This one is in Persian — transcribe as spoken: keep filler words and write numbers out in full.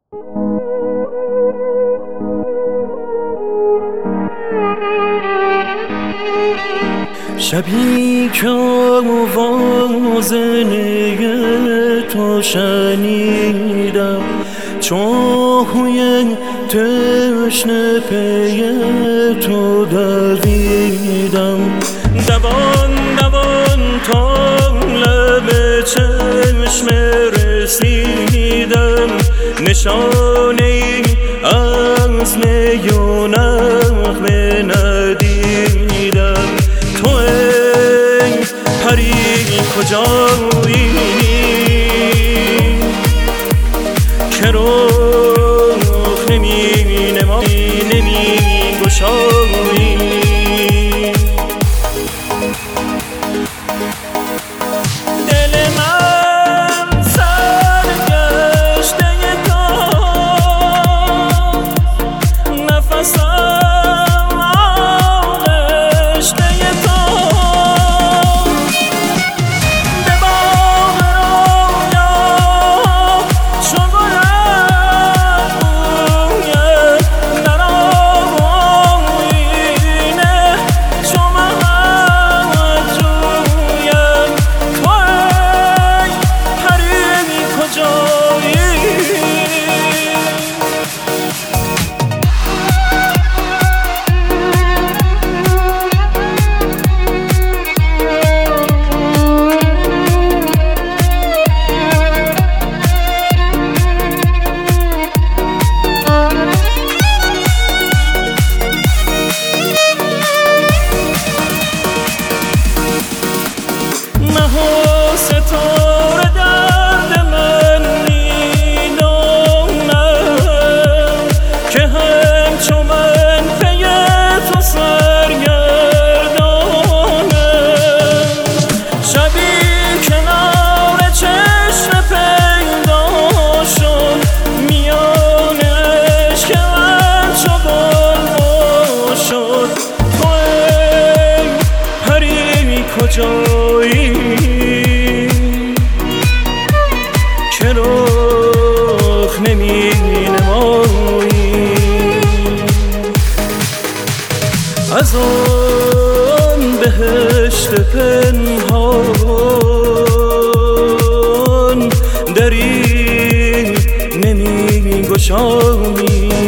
شبی که آواز نی تو شنیدم، چاهوی تشنه پی تو دویدم. دوان دوان تا لب چشم رسیدم، نشانه از نی و نغمه ندیدم. تو ای پری کجایی که رخ نمی نمایی نمی گشایی؟ دل من سرگشته تو، نفسم آغشته تو. به باغ رویا چو گلت بوید، در آیینه چو مهت جوید. تو ای پری کجایی؟ مه و ستاره درد من می‌دانند که همچو من پی تو سرگردانند. شبی کنار چشم پیدا شد، میان عشق من چو بلبل شد. تو ای پری کجایی که رخ نمی نمایی؟ از آن بهشت پنهان دری نمی گشایی؟